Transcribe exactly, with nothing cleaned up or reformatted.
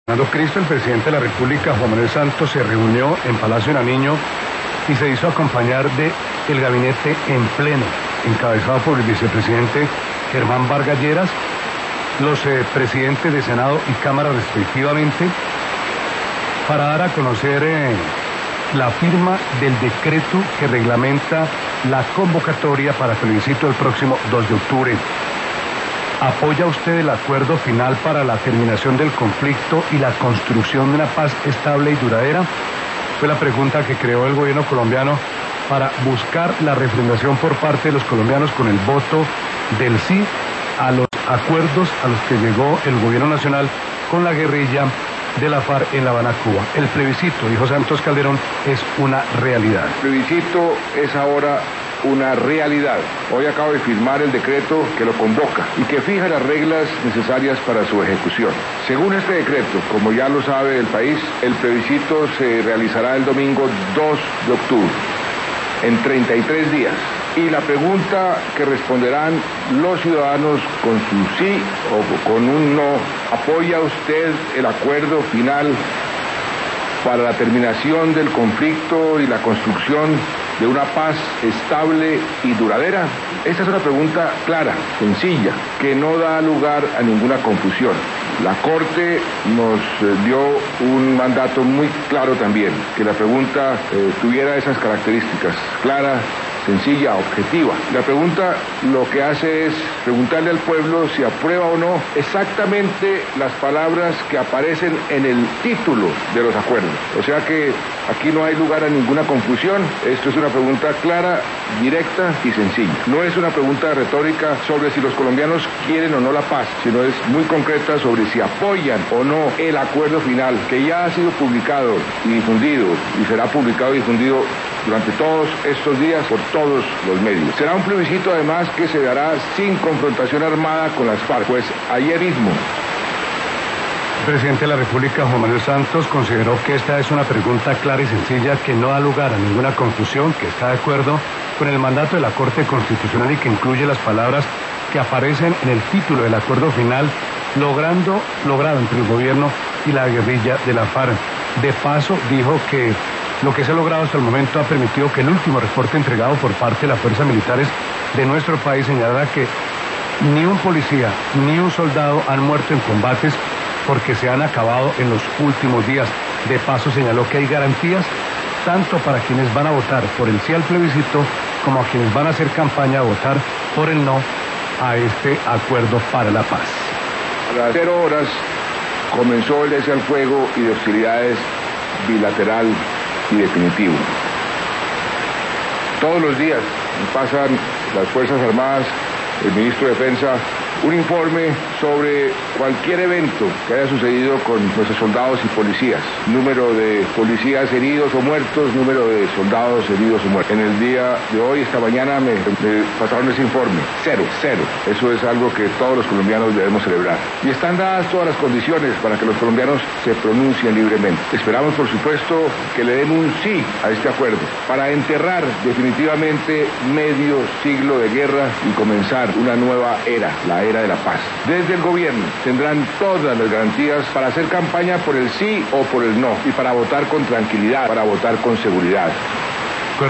Cristo, el presidente de la República, Juan Manuel Santos, se reunió en Palacio de Nariño y se hizo acompañar de el gabinete en pleno, encabezado por el vicepresidente Germán Vargas Lleras, los eh, presidentes de Senado y Cámara respectivamente, para dar a conocer eh, la firma del decreto que reglamenta la convocatoria para el plebiscito el próximo dos de octubre. ¿Apoya usted el acuerdo final para la terminación del conflicto y la construcción de una paz estable y duradera? Fue la pregunta que creó el gobierno colombiano para buscar la refrendación por parte de los colombianos con el voto del sí a los acuerdos a los que llegó el gobierno nacional con la guerrilla de la FARC en La Habana, Cuba. El plebiscito, dijo Santos Calderón, es una realidad. El plebiscito es ahora una realidad. Hoy acabo de firmar el decreto que lo convoca y que fija las reglas necesarias para su ejecución. Según este decreto, como ya lo sabe el país, el plebiscito se realizará el domingo dos de octubre, en treinta y tres días. Y la pregunta que responderán los ciudadanos con su sí o con un no: ¿apoya usted el acuerdo final para la terminación del conflicto y la construcción de una paz estable y duradera? Esta es una pregunta clara, sencilla, que no da lugar a ninguna confusión. La Corte nos eh, dio un mandato muy claro también, que la pregunta eh, tuviera esas características: clara, sencilla, objetiva. La pregunta lo que hace es preguntarle al pueblo si aprueba o no exactamente las palabras que aparecen en el título de los acuerdos. O sea que aquí no hay lugar a ninguna confusión. Esto es una pregunta clara, directa y sencilla. No es una pregunta retórica sobre si los colombianos quieren o no la paz, sino es muy concreta sobre si apoyan o no el acuerdo final, que ya ha sido publicado y difundido y será publicado y difundido durante todos estos días por todos los medios. Será un plebiscito además que se dará sin confrontación armada con las FARC, pues ayer mismo el presidente de la República, Juan Manuel Santos, consideró que esta es una pregunta clara y sencilla que no da lugar a ninguna confusión, que está de acuerdo con el mandato de la Corte Constitucional y que incluye las palabras que aparecen en el título del acuerdo final, logrando, logrado entre el gobierno y la guerrilla de la FARC. De paso, dijo que lo que se ha logrado hasta el momento ha permitido que el último reporte entregado por parte de las fuerzas militares de nuestro país señalara que ni un policía ni un soldado han muerto en combates porque se han acabado en los últimos días. De paso, señaló que hay garantías tanto para quienes van a votar por el sí al plebiscito como a quienes van a hacer campaña a votar por el no a este acuerdo para la paz. A las cero horas comenzó el cese al fuego y de hostilidades bilateral y definitivo. Todos los días pasan las Fuerzas Armadas, el ministro de Defensa, un informe sobre cualquier evento que haya sucedido con nuestros soldados y policías. Número de policías heridos o muertos, número de soldados heridos o muertos. En el día de hoy, esta mañana, me, me pasaron ese informe. Cero, cero. Eso es algo que todos los colombianos debemos celebrar. Y están dadas todas las condiciones para que los colombianos se pronuncien libremente. Esperamos, por supuesto, que le den un sí a este acuerdo para enterrar definitivamente medio siglo de guerra y comenzar una nueva era, la era de la paz. Desde el gobierno tendrán todas las garantías para hacer campaña por el sí o por el no y para votar con tranquilidad, para votar con seguridad.